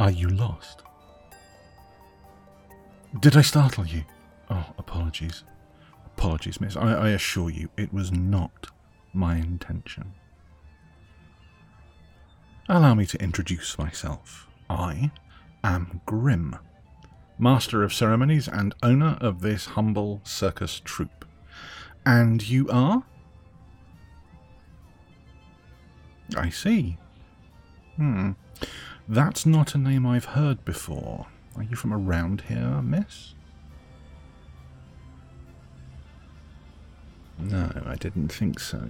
Are you lost? Did I startle you? Oh, apologies. Apologies, miss. I assure you, it was not my intention. Allow me to introduce myself. I am Grim, Master of Ceremonies and owner of this humble circus troupe. And you are? I see. That's not a name I've heard before. Are you from around here, miss? No, I didn't think so.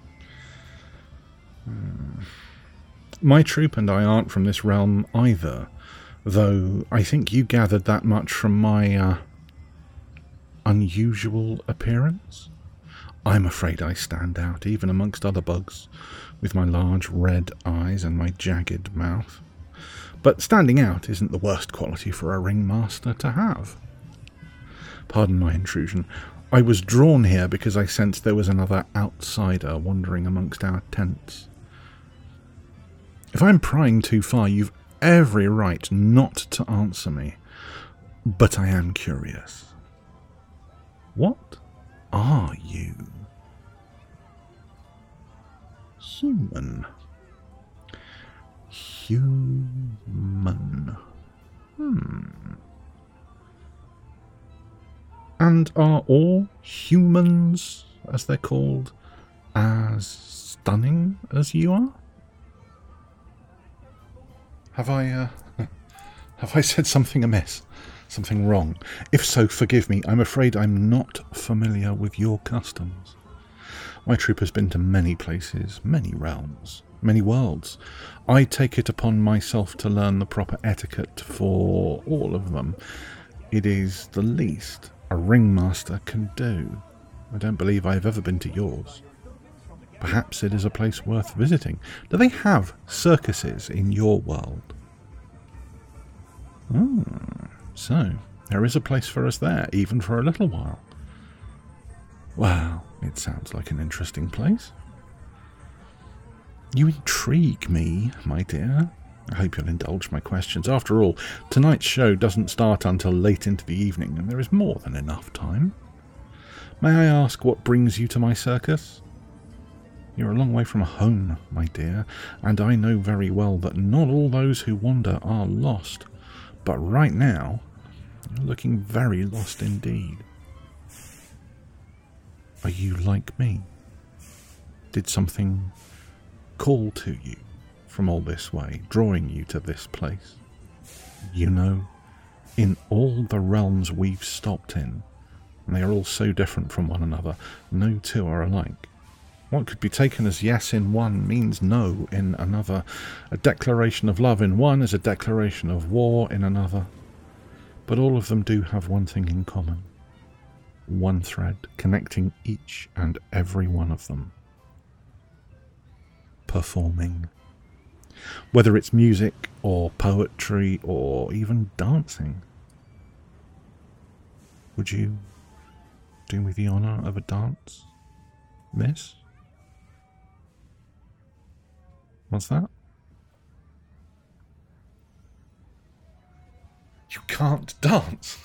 My troupe and I aren't from this realm either, though I think you gathered that much from my unusual appearance. I'm afraid I stand out, even amongst other bugs, with my large red eyes and my jagged mouth. But standing out isn't the worst quality for a ringmaster to have. Pardon my intrusion. I was drawn here because I sensed there was another outsider wandering amongst our tents. If I'm prying too far, you've every right not to answer me, but I am curious. What are you? Human. Human. And are all humans, as they're called, as stunning as you are? Have I said something amiss? Something wrong? If so, forgive me. I'm afraid I'm not familiar with your customs. My troupe has been to many places, many realms, many worlds. I take it upon myself to learn the proper etiquette for all of them. It is the least a ringmaster can do. I don't believe I've ever been to yours. Perhaps it is a place worth visiting. Do they have circuses in your world? So there is a place for us there, even for a little while. Well, it sounds like an interesting place. You intrigue me, my dear. I hope you'll indulge my questions. After all, tonight's show doesn't start until late into the evening, and there is more than enough time. May I ask what brings you to my circus? You're a long way from home, my dear, and I know very well that not all those who wander are lost. But right now, you're looking very lost indeed. Are you like me? Did something call to you from all this way, drawing you to this place? You know, in all the realms we've stopped in, and they are all so different from one another, no two are alike. What could be taken as yes in one means no in another. A declaration of love in one is a declaration of war in another. But all of them do have one thing in common. One thread connecting each and every one of them. Performing. Whether it's music or poetry or even dancing. Would you do me the honour of a dance, miss? What's that? You can't dance.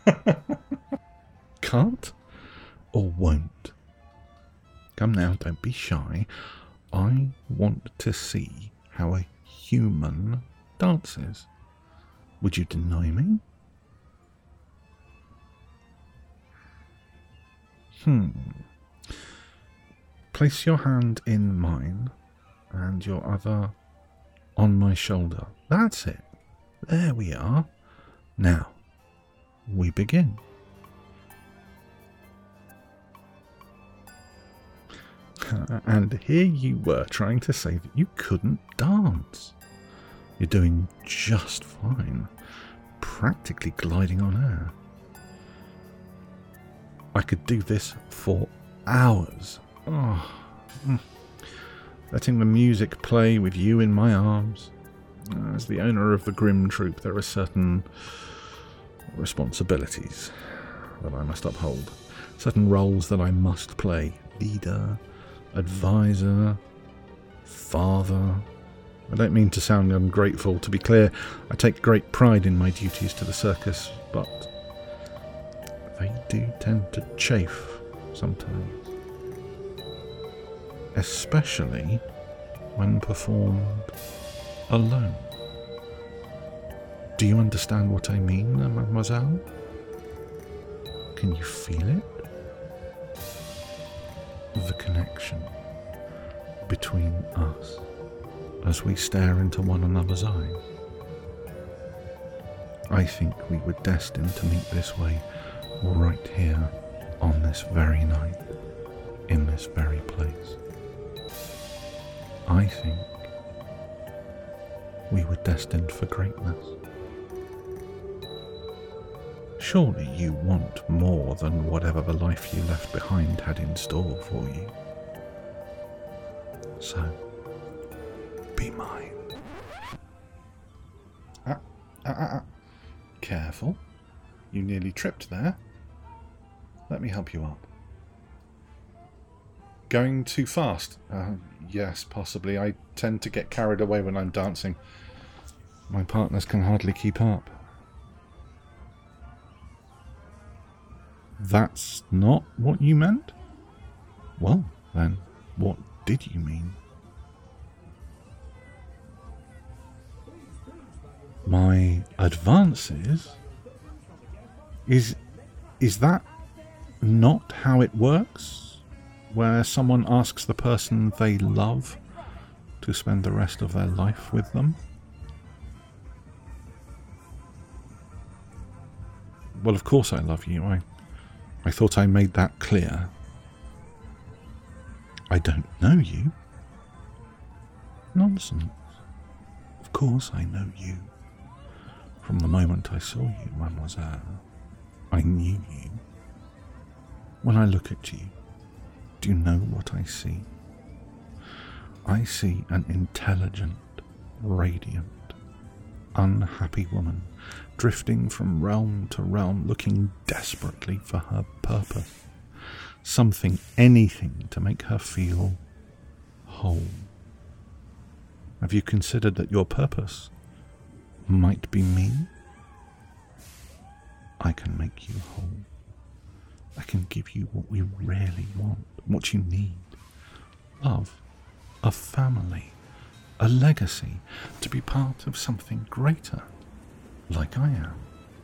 Can't or won't? Come now, don't be shy. I want to see how a human dances. Would you deny me? Place your hand in mine and your other on my shoulder. That's it. There we are. Now, we begin. And here you were trying to say that you couldn't dance. You're doing just fine. Practically gliding on air. I could do this for hours. Letting the music play with you in my arms. As the owner of the Grim Troupe, there are certain responsibilities that I must uphold. Certain roles that I must play. Leader, advisor, father, I don't mean to sound ungrateful. To be clear, I take great pride in my duties to the circus, but they do tend to chafe sometimes. Especially when performed alone. Do you understand what I mean, mademoiselle? Can you feel it? The connection between us as we stare into one another's eyes. I think we were destined to meet this way, right here, on this very night, in this very place. I think we were destined for greatness. Surely you want more than whatever the life you left behind had in store for you. So, be mine. Careful. You nearly tripped there. Let me help you up. Going too fast? Yes, possibly. I tend to get carried away when I'm dancing. My partners can hardly keep up. That's not what you meant? Well, then, what did you mean? My advances? Is that not how it works? Where someone asks the person they love to spend the rest of their life with them? Well, of course I love you. I thought I made that clear. I don't know you. Nonsense. Of course I know you. From the moment I saw you, mademoiselle, I knew you. When I look at you, do you know what I see? I see an intelligent, radiant, unhappy woman drifting from realm to realm, looking desperately for her purpose. Something, anything to make her feel whole. Have you considered that your purpose might be me? I can make you whole. I can give you what we really want, what you need. Love, a family, a legacy, to be part of something greater, like I am.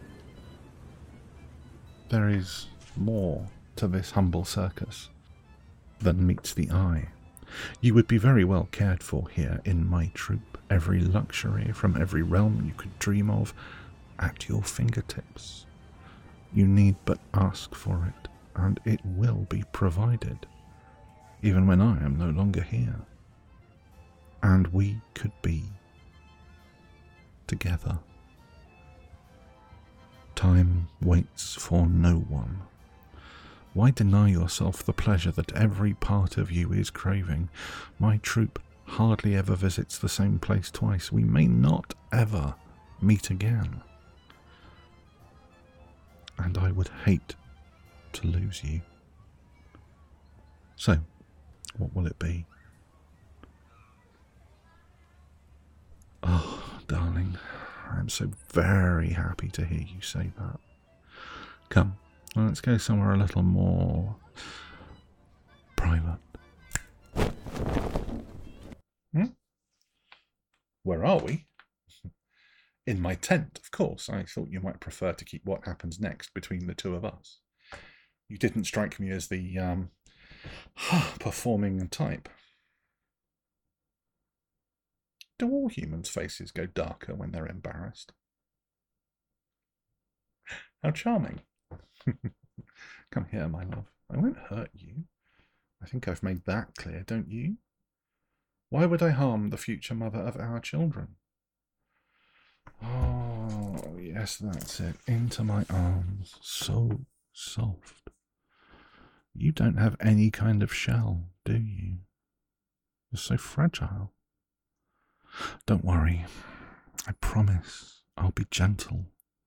There is more to this humble circus than meets the eye. You would be very well cared for here in my troupe. Every luxury from every realm you could dream of at your fingertips. You need but ask for it, and it will be provided, even when I am no longer here. And we could be together. Time waits for no one. Why deny yourself the pleasure that every part of you is craving? My troupe hardly ever visits the same place twice. We may not ever meet again. And I would hate to lose you. So, what will it be? Oh, darling, I'm so very happy to hear you say that. Come, let's go somewhere a little more private. Where are we? In my tent, of course. I thought you might prefer to keep what happens next between the two of us. You didn't strike me as the performing type. Do all humans' faces go darker when they're embarrassed? How charming. Come here, my love. I won't hurt you. I think I've made that clear, don't you? Why would I harm the future mother of our children? Oh, yes, that's it. Into my arms. So soft. You don't have any kind of shell, do you? You're so fragile. Don't worry. I promise I'll be gentle.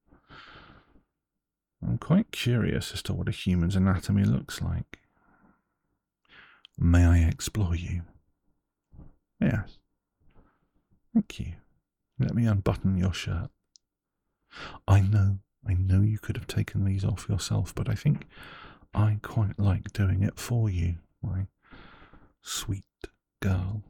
I'm quite curious as to what a human's anatomy looks like. May I explore you? Yes. Thank you. Let me unbutton your shirt. I know you could have taken these off yourself, but I think I quite like doing it for you, my sweet girl.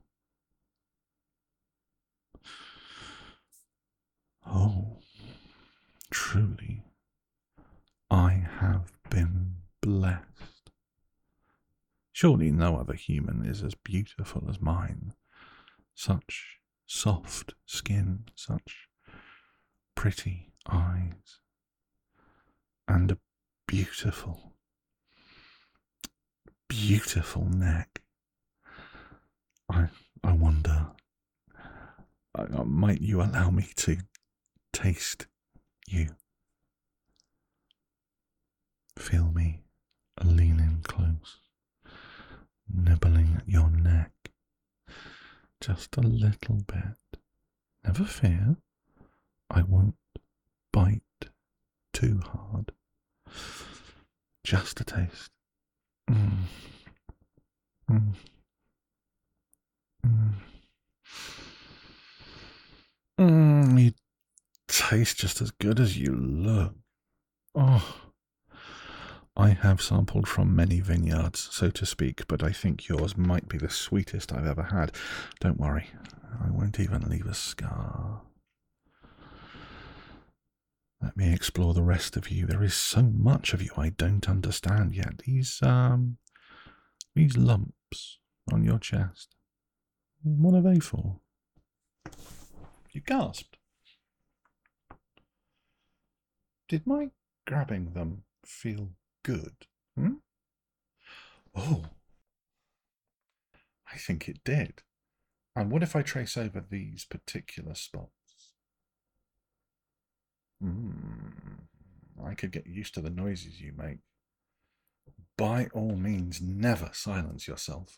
Oh, truly, I have been blessed. Surely no other human is as beautiful as mine. Such soft skin, such pretty eyes, and a beautiful, beautiful neck. I wonder, might you allow me to taste you? Feel me leaning close, nibbling at your neck, just a little bit. Never fear, I won't bite too hard. Just a taste. You taste just as good as you look. Oh, I have sampled from many vineyards, so to speak, but I think yours might be the sweetest I've ever had. Don't worry, I won't even leave a scar. Let me explore the rest of you. There is so much of you I don't understand yet. These lumps on your chest, what are they for? You gasped. Did my grabbing them feel good? Oh, I think it did. And what if I trace over these particular spots? I could get used to the noises you make. By all means, never silence yourself.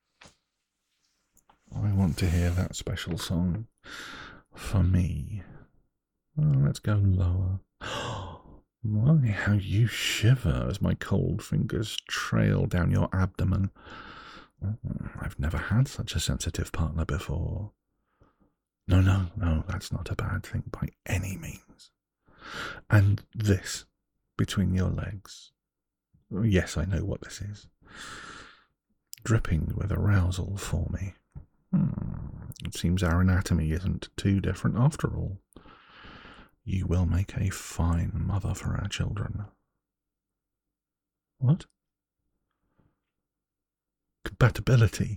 I want to hear that special song for me. Let's go lower. My, how you shiver as my cold fingers trail down your abdomen. I've never had such a sensitive partner before. No, that's not a bad thing by any means. And this, between your legs. Yes, I know what this is. Dripping with arousal for me. It seems our anatomy isn't too different after all. You will make a fine mother for our children. What? Compatibility?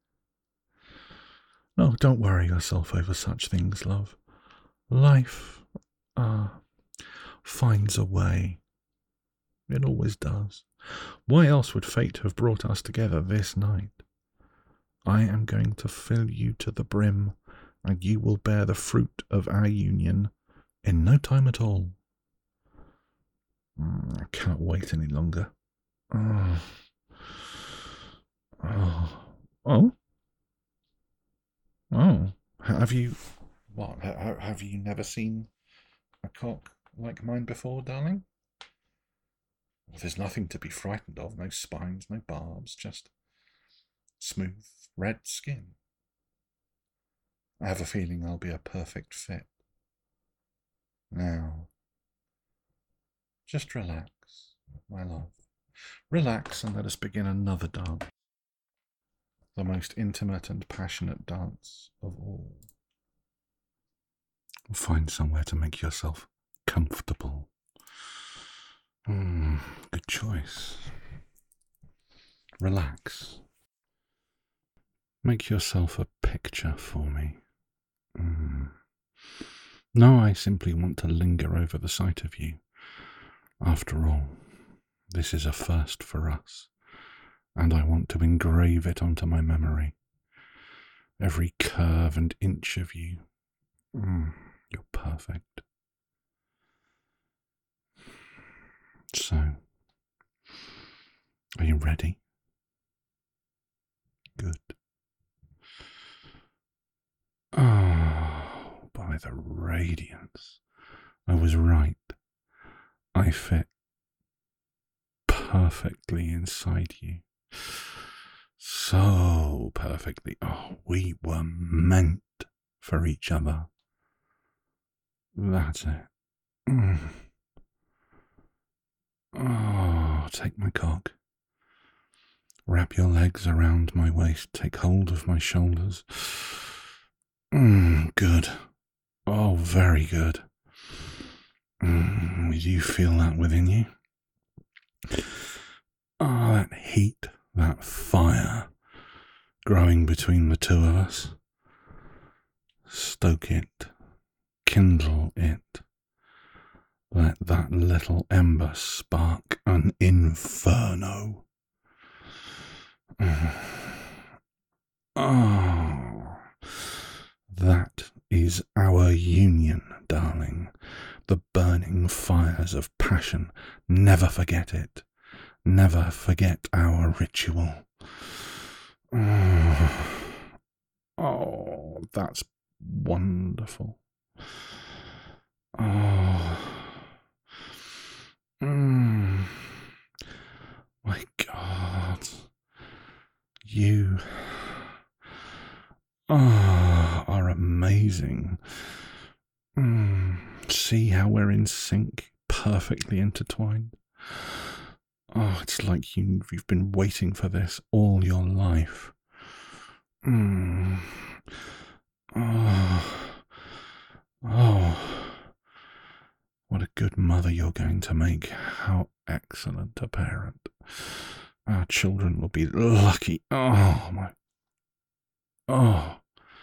No, don't worry yourself over such things, love. Life, finds a way. It always does. Why else would fate have brought us together this night? I am going to fill you to the brim, and you will bear the fruit of our union in no time at all. I cannot wait any longer. Oh. Have you... What? Have you never seen a cock like mine before, darling? Well, there's nothing to be frightened of. No spines, no barbs, just smooth red skin. I have a feeling I'll be a perfect fit. Now, just relax, my love. Relax and let us begin another dance. The most intimate and passionate dance of all. Find somewhere to make yourself comfortable. Good choice. Relax. Make yourself a picture for me. No, I simply want to linger over the sight of you. After all, this is a first for us, and I want to engrave it onto my memory. Every curve and inch of you. You're perfect. So, are you ready? Good. Oh, by the radiance. I was right. I fit perfectly inside you. So perfectly. Oh, we were meant for each other. That's it. Mm. Oh, take my cock. Wrap your legs around my waist. Take hold of my shoulders. Good. Oh, very good. Do you feel that within you? Oh, that heat, that fire growing between the two of us. Stoke it. Kindle it. Let that little ember spark an inferno. Oh, that is our union, darling. The burning fires of passion. Never forget it. Never forget our ritual. Oh, that's wonderful. Oh. My God. You are amazing. See how we're in sync, perfectly intertwined. Oh, it's like you've been waiting for this all your life. Oh, what a good mother you're going to make. How excellent a parent. Our children will be lucky. Oh, my. Oh.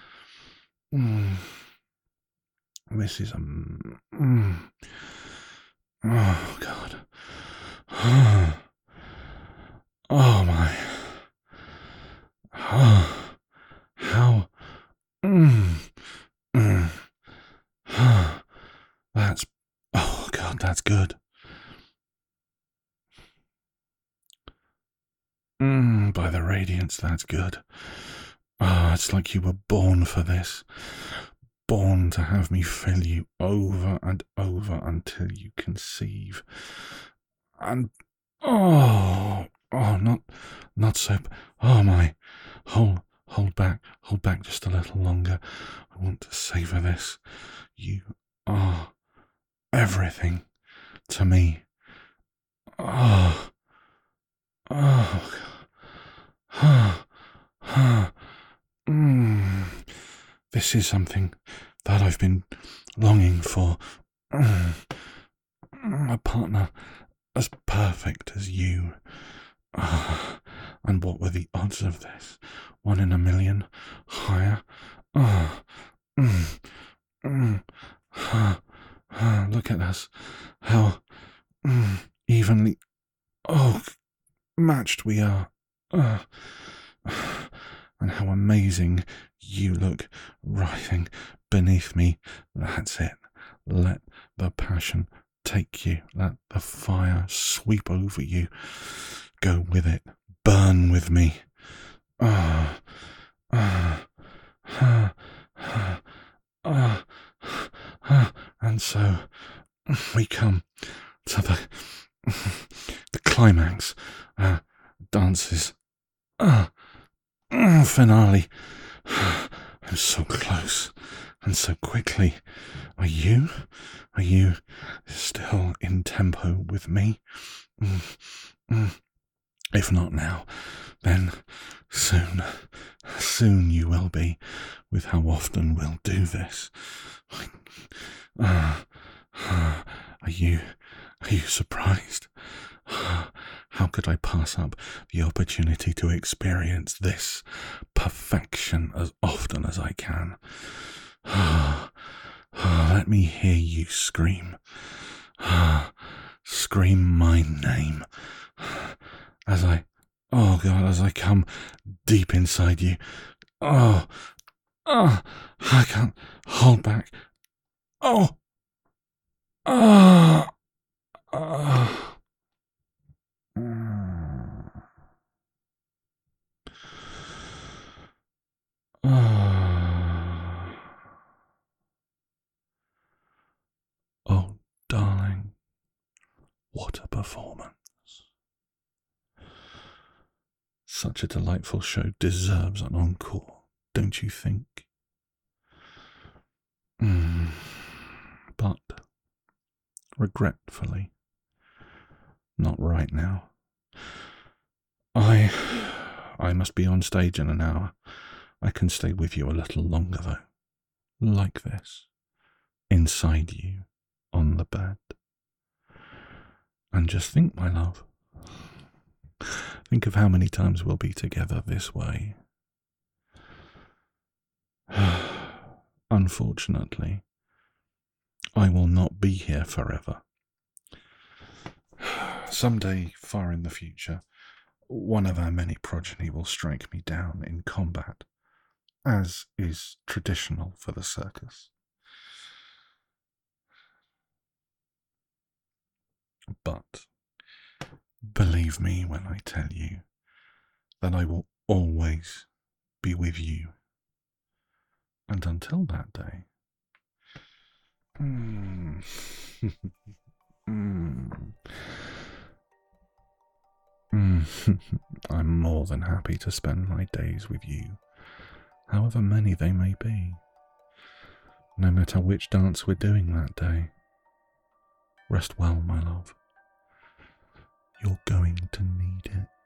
This is oh, God. Oh, my. How. That's. Oh, God, that's good. By the radiance, that's good. It's like you were born for this. Born to have me fill you over and over until you conceive. And not so. Oh my, hold back just a little longer. I want to savor this. You are everything to me. This is something that I've been longing for. A partner as perfect as you. And what were the odds of this? 1 in a million? Higher? Look at us. How evenly matched we are. And how amazing you look writhing beneath me. That's it. Let the passion take you. Let the fire sweep over you. Go with it. Burn with me. And so we come to the climax. Dances. Finale. I'm so close and so quickly. Are you still in tempo with me? If not now, then soon you will be, with how often we'll do this. Are you surprised? How could I pass up the opportunity to experience this perfection as often as I can? Let me hear you scream. Scream my name. As I come deep inside you. I can't hold back. Oh, darling, what a performance. Such a delightful show deserves an encore, don't you think? But, regretfully, not right now. I must be on stage in an hour. I can stay with you a little longer, though. Like this. Inside you. On the bed. And just think, my love. Think of how many times we'll be together this way. Unfortunately, I will not be here forever. Someday, far in the future, one of our many progeny will strike me down in combat, as is traditional for the circus. But believe me when I tell you that I will always be with you. And until that day, I'm more than happy to spend my days with you, however many they may be, no matter which dance we're doing that day. Rest well, my love. You're going to need it.